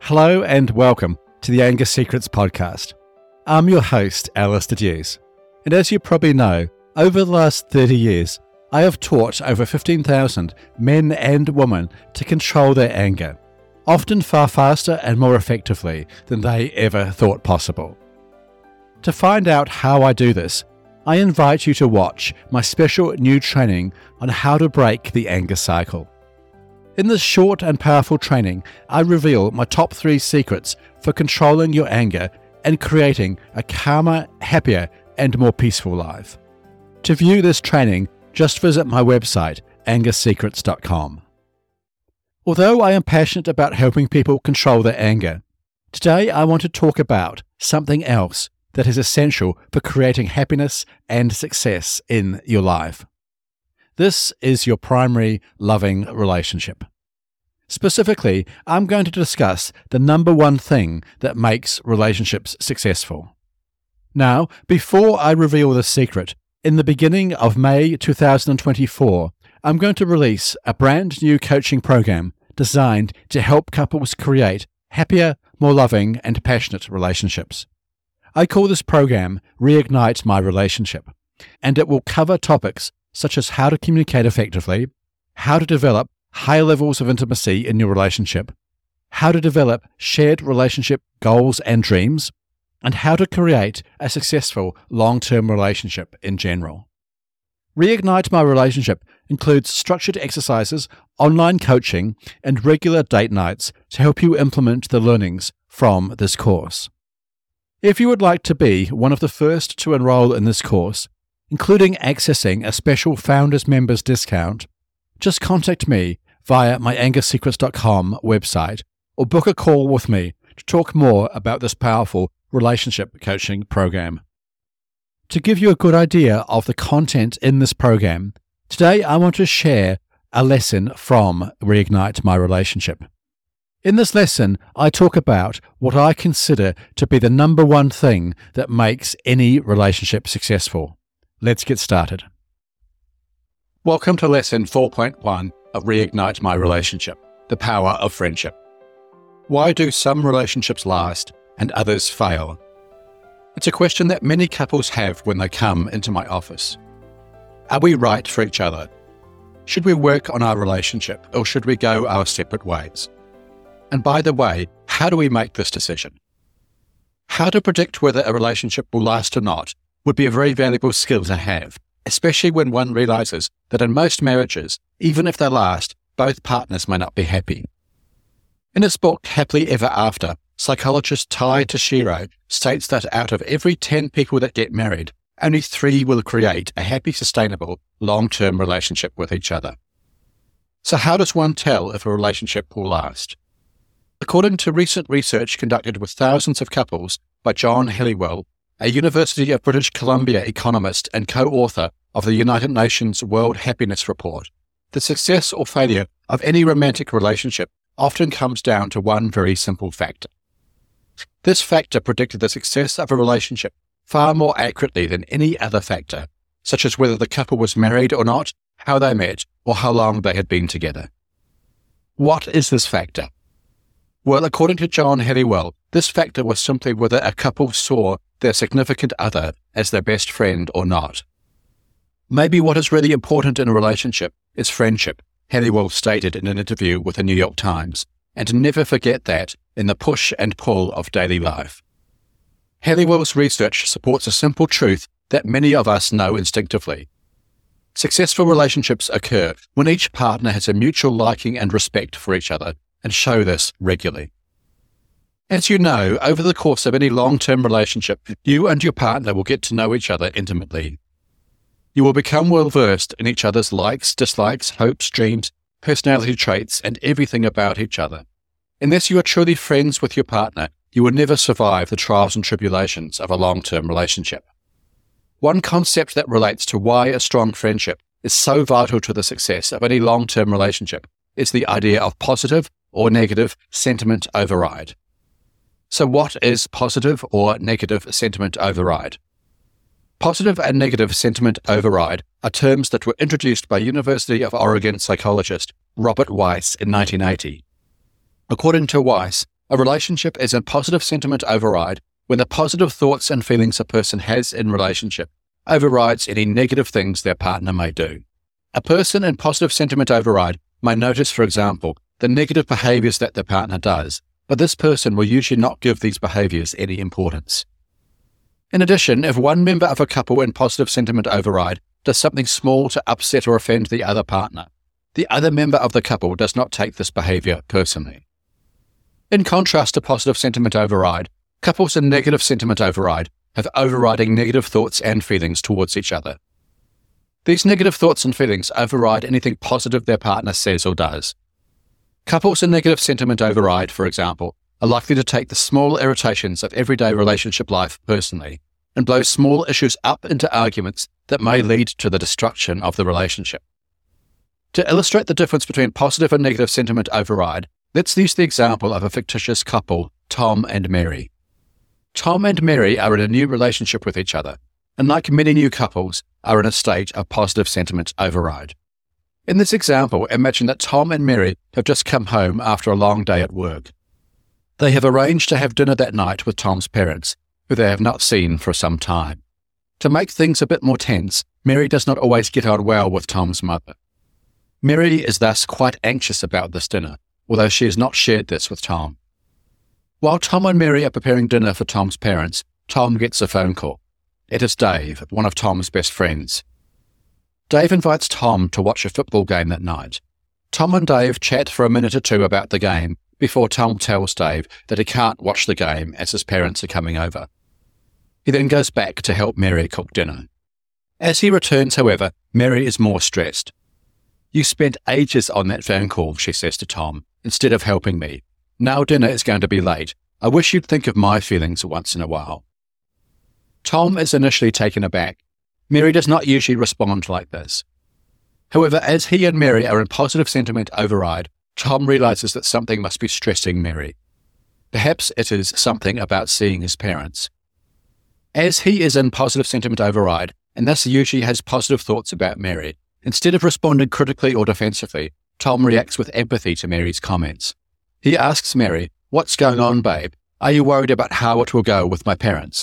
Hello and welcome to the Anger Secrets podcast. I'm your host, Alistair Dews. And as you probably know, over the last 30 years, I have taught over 15,000 men and women to control their anger, often far faster and more effectively than they ever thought possible. To find out how I do this, I invite you to watch my special new training on how to break the anger cycle. In this short and powerful training, I reveal my top 3 secrets for controlling your anger and creating a calmer, happier, and more peaceful life. To view this training, just visit my website, angersecrets.com. Although I am passionate about helping people control their anger, today I want to talk about something else that is essential for creating happiness and success in your life. This is your primary loving relationship. Specifically, I'm going to discuss the number one thing that makes relationships successful. Now, before I reveal this secret, in the beginning of May 2024, I'm going to release a brand new coaching program designed to help couples create happier, more loving, and passionate relationships. I call this program Reignite My Relationship, and it will cover topics such as how to communicate effectively, how to develop high levels of intimacy in your relationship, how to develop shared relationship goals and dreams, and how to create a successful long-term relationship in general. Reignite My Relationship includes structured exercises, online coaching, and regular date nights to help you implement the learnings from this course. If you would like to be one of the first to enroll in this course, including accessing a special Founders Members discount, just contact me via my angersecrets.com website or book a call with me to talk more about this powerful relationship coaching program. To give you a good idea of the content in this program, today I want to share a lesson from Reignite My Relationship. In this lesson, I talk about what I consider to be the number one thing that makes any relationship successful. Let's get started. Welcome to lesson 4.1 of Reignite My Relationship, the power of friendship. Why do some relationships last and others fail? It's a question that many couples have when they come into my office. Are we right for each other? Should we work on our relationship or should we go our separate ways? And by the way, how do we make this decision? How to predict whether a relationship will last or not would be a very valuable skill to have, especially when one realizes that in most marriages, even if they last, both partners may not be happy. In his book, Happily Ever After, psychologist Tai Tashiro states that out of every 10 people that get married, only 3 will create a happy, sustainable, long-term relationship with each other. So how does one tell if a relationship will last? According to recent research conducted with thousands of couples by John Helliwell, a University of British Columbia economist and co-author of the United Nations World Happiness Report, the success or failure of any romantic relationship often comes down to one very simple factor. This factor predicted the success of a relationship far more accurately than any other factor, such as whether the couple was married or not, how they met, or how long they had been together. What is this factor? Well, according to John Helliwell, this factor was simply whether a couple saw their significant other as their best friend or not. Maybe what is really important in a relationship is friendship, Helliwell stated in an interview with the New York Times, and never forget that in the push and pull of daily life. Helliwell's research supports a simple truth that many of us know instinctively. Successful relationships occur when each partner has a mutual liking and respect for each other and show this regularly. As you know, over the course of any long-term relationship, you and your partner will get to know each other intimately. You will become well-versed in each other's likes, dislikes, hopes, dreams, personality traits, and everything about each other. Unless you are truly friends with your partner, you will never survive the trials and tribulations of a long-term relationship. One concept that relates to why a strong friendship is so vital to the success of any long-term relationship is the idea of positive or negative sentiment override. So what is positive or negative sentiment override? Positive and negative sentiment override are terms that were introduced by University of Oregon psychologist Robert Weiss in 1980. According to Weiss, A relationship is a positive sentiment override when the positive thoughts and feelings a person has in relationship overrides any negative things their partner may do. A person in positive sentiment override may notice, for example, the negative behaviours that their partner does, but this person will usually not give these behaviours any importance. In addition, if one member of a couple in positive sentiment override does something small to upset or offend the other partner, the other member of the couple does not take this behaviour personally. In contrast to positive sentiment override, couples in negative sentiment override have overriding negative thoughts and feelings towards each other. These negative thoughts and feelings override anything positive their partner says or does. Couples in negative sentiment override, for example, are likely to take the small irritations of everyday relationship life personally and blow small issues up into arguments that may lead to the destruction of the relationship. To illustrate the difference between positive and negative sentiment override, let's use the example of a fictitious couple, Tom and Mary. Tom and Mary are in a new relationship with each other, and like many new couples, are in a state of positive sentiment override. In this example, imagine that Tom and Mary have just come home after a long day at work. They have arranged to have dinner that night with Tom's parents, who they have not seen for some time. To make things a bit more tense, Mary does not always get on well with Tom's mother. Mary is thus quite anxious about this dinner, although she has not shared this with Tom. While Tom and Mary are preparing dinner for Tom's parents, Tom gets a phone call. It is Dave, one of Tom's best friends. Dave invites Tom to watch a football game that night. Tom and Dave chat for a minute or two about the game before Tom tells Dave that he can't watch the game as his parents are coming over. He then goes back to help Mary cook dinner. As he returns, however, Mary is more stressed. "You spent ages on that phone call," she says to Tom, "instead of helping me. Now dinner is going to be late. I wish you'd think of my feelings once in a while." Tom is initially taken aback. Mary does not usually respond like this. However, as he and Mary are in positive sentiment override, Tom realizes that something must be stressing Mary. Perhaps it is something about seeing his parents. As he is in positive sentiment override, and thus usually has positive thoughts about Mary, instead of responding critically or defensively, Tom reacts with empathy to Mary's comments. He asks Mary, "What's going on, babe? Are you worried about how it will go with my parents?"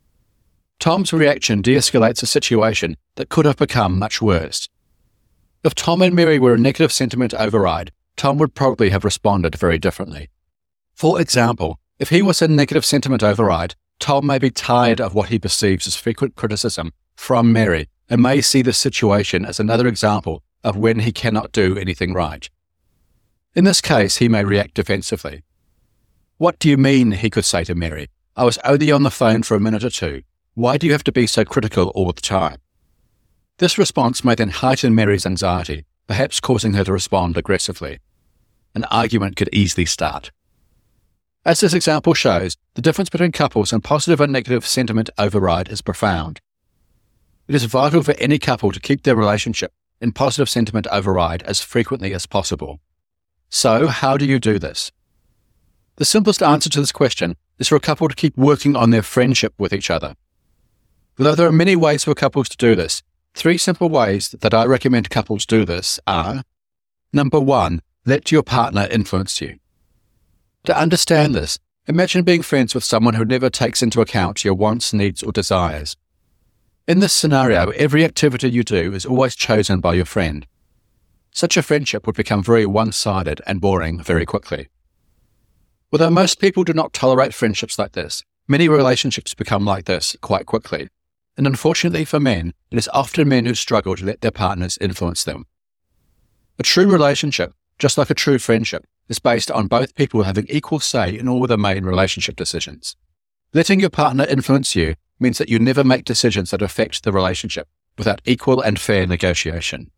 Tom's reaction de-escalates a situation that could have become much worse. If Tom and Mary were in negative sentiment override, Tom would probably have responded very differently. For example, if he was in negative sentiment override, Tom may be tired of what he perceives as frequent criticism from Mary and may see this situation as another example of when he cannot do anything right. In this case, he may react defensively. "What do you mean?" he could say to Mary. "I was only on the phone for a minute or two. Why do you have to be so critical all the time?" This response may then heighten Mary's anxiety, perhaps causing her to respond aggressively. An argument could easily start. As this example shows, the difference between couples in positive and negative sentiment override is profound. It is vital for any couple to keep their relationship in positive sentiment override as frequently as possible. So, how do you do this? The simplest answer to this question is for a couple to keep working on their friendship with each other. Though there are many ways for couples to do this, 3 simple ways that I recommend couples do this are: Number 1, let your partner influence you. To understand this, imagine being friends with someone who never takes into account your wants, needs, or desires. In this scenario, every activity you do is always chosen by your friend. Such a friendship would become very one-sided and boring very quickly. Although most people do not tolerate friendships like this, many relationships become like this quite quickly. And unfortunately for men, it is often men who struggle to let their partners influence them. A true relationship, just like a true friendship, is based on both people having equal say in all the main relationship decisions. Letting your partner influence you means that you never make decisions that affect the relationship without equal and fair negotiation.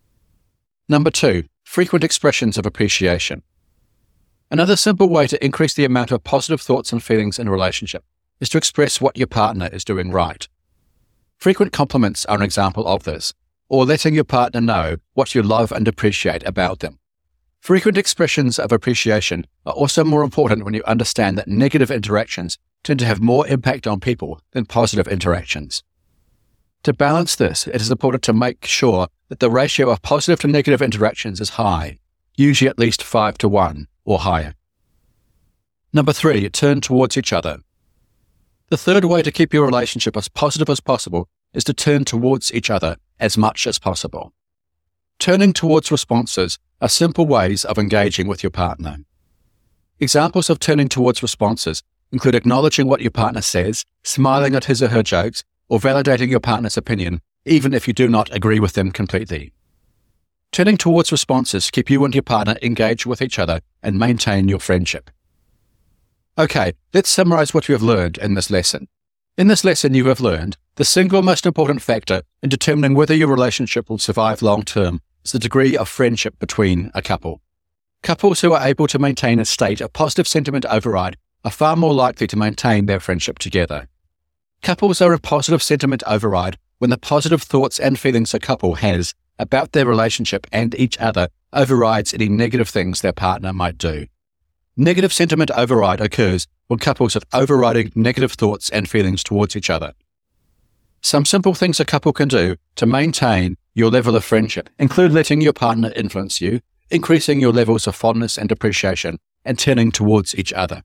Number 2, frequent expressions of appreciation. Another simple way to increase the amount of positive thoughts and feelings in a relationship is to express what your partner is doing right. Frequent compliments are an example of this, or letting your partner know what you love and appreciate about them. Frequent expressions of appreciation are also more important when you understand that negative interactions tend to have more impact on people than positive interactions. To balance this, it is important to make sure that the ratio of positive to negative interactions is high, usually at least 5 to 1 or higher. Number 3, turn towards each other. The third way to keep your relationship as positive as possible is to turn towards each other as much as possible. Turning towards responses are simple ways of engaging with your partner. Examples of turning towards responses include acknowledging what your partner says, smiling at his or her jokes, or validating your partner's opinion, even if you do not agree with them completely. Turning towards responses keep you and your partner engaged with each other and maintain your friendship. Okay, let's summarize what you have learned in this lesson. In this lesson, you have learned the single most important factor in determining whether your relationship will survive long-term is the degree of friendship between a couple. Couples who are able to maintain a state of positive sentiment override are far more likely to maintain their friendship together. Couples are in positive sentiment override when the positive thoughts and feelings a couple has about their relationship and each other overrides any negative things their partner might do. Negative sentiment override occurs when couples have overriding negative thoughts and feelings towards each other. Some simple things a couple can do to maintain your level of friendship include letting your partner influence you, increasing your levels of fondness and appreciation, and turning towards each other.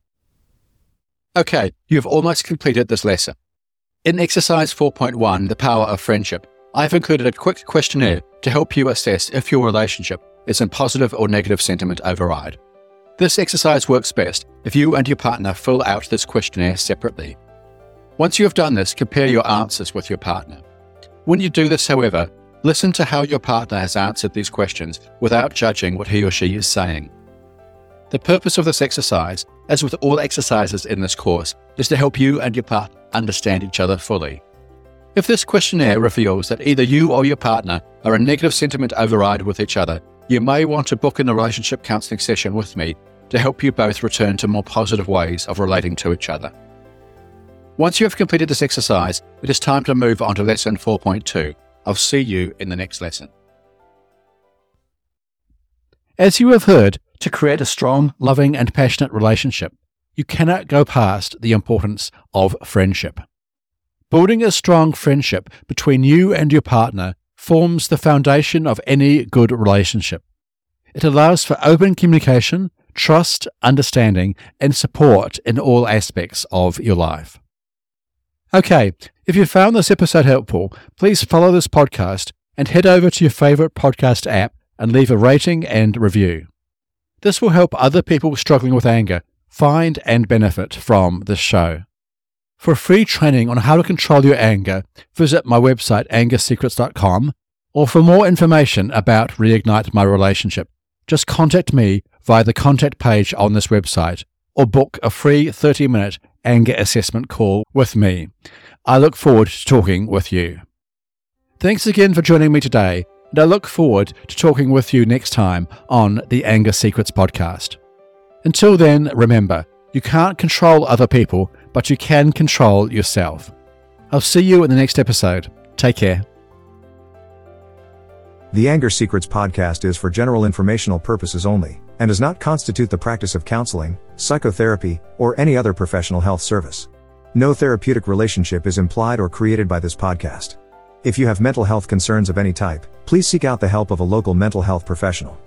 Okay, you have almost completed this lesson. In exercise 4.1, the power of friendship, I've included a quick questionnaire to help you assess if your relationship is in positive or negative sentiment override. This exercise works best if you and your partner fill out this questionnaire separately. Once you have done this, compare your answers with your partner. When you do this, however, listen to how your partner has answered these questions without judging what he or she is saying. The purpose of this exercise, as with all exercises in this course, is to help you and your partner understand each other fully. If this questionnaire reveals that either you or your partner are in negative sentiment override with each other, you may want to book in a relationship counseling session with me to help you both return to more positive ways of relating to each other. Once you have completed this exercise, it is time to move on to lesson 4.2. I'll see you in the next lesson. As you have heard, to create a strong, loving, and passionate relationship, you cannot go past the importance of friendship. Building a strong friendship between you and your partner forms the foundation of any good relationship. It allows for open communication, trust, understanding, and support in all aspects of your life. Okay, if you found this episode helpful, please follow this podcast and head over to your favorite podcast app and leave a rating and review. This will help other people struggling with anger find and benefit from this show. For free training on how to control your anger, visit my website angersecrets.com, or for more information about Reignite My Relationship, just contact me via the contact page on this website or book a free 30-minute anger assessment call with me. I look forward to talking with you. Thanks again for joining me today, and I look forward to talking with you next time on the Anger Secrets podcast. Until then, remember, you can't control other people, but you can control yourself. I'll see you in the next episode. Take care. The Anger Secrets podcast is for general informational purposes only, and does not constitute the practice of counseling, psychotherapy, or any other professional health service. No therapeutic relationship is implied or created by this podcast. If you have mental health concerns of any type, please seek out the help of a local mental health professional.